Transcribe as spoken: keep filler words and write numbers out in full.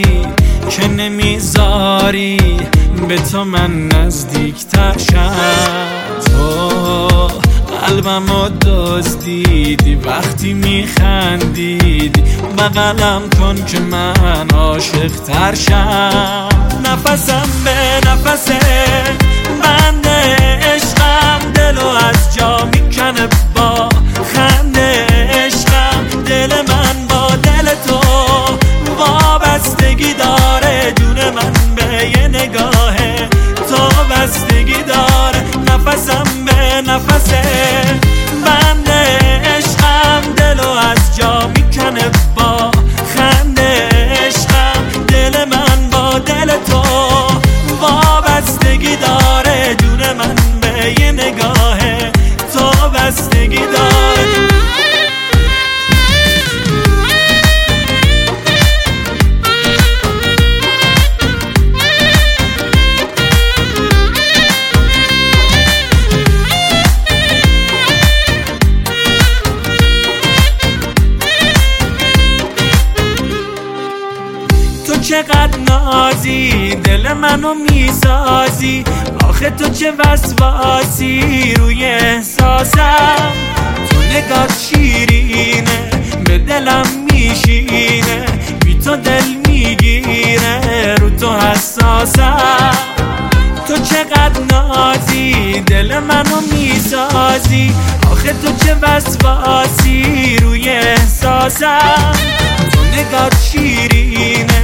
که نمیذاری به تو من نزدیکتر شم. تو قلبمو دزدیدی وقتی میخندیدی، بغلم کن که من عاشق تر شم. نفسم به نفسه بند عشقم، دلو از جا میکنه با خنده عشقم. دل من با دل تو وابستگی داره، جون من به یه نگاه تو بستگی داره. نفسم به نفسه بند عشقم، دلو از جا میکنه با خنده عشقم. دل من با دل تو وابستگی داره، جون من به یه نگاه تو بستگی داره. تو چقدر نازی دل منو میسازی، آخه تو چه وسواسی روی احساسم. تو نگات شیرینه به دلم میشینه، بی تو دل میگیره رو تو حساسم. تو چقدر نازی دل منو میسازی، آخه تو چه وسواسی روی احساسم. تو نگات شیرینه